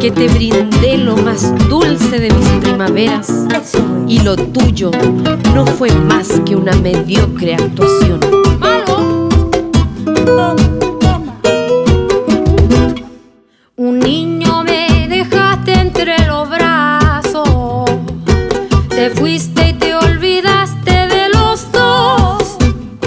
que te brindé lo más dulce de mis primaveras, y lo tuyo no fue más que una mediocre actuación. ¡Malo! Un niño me dejaste entre los brazos, te fuiste y te olvidaste de los dos.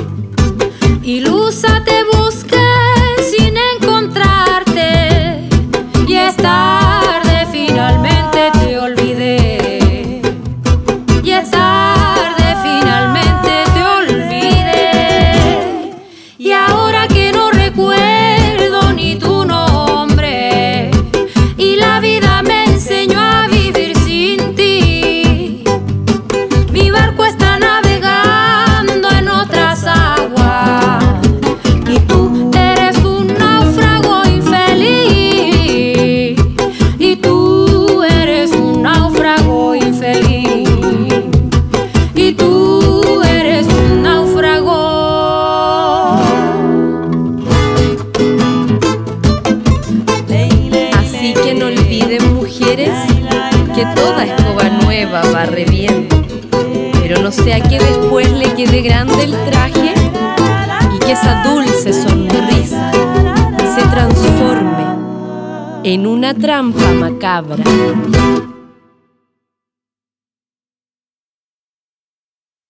Ilusa te busqué sin encontrarte, y es tarde, finalmente te olvidé. Y es tarde, finalmente te olvidé. Y ahora que no recuerdo ni tu nombre, y la vida me enseñó a vivir sin ti, mi barco está navegando en otras aguas, y tú eres un náufrago infeliz. Y tú eres un náufrago infeliz. Y tú eres un náufrago. Así que no olviden, mujeres, que toda escoba nueva barre bien, pero no sea que después le quede grande el traje y que esa dulce sonrisa se transforme en una trampa macabra.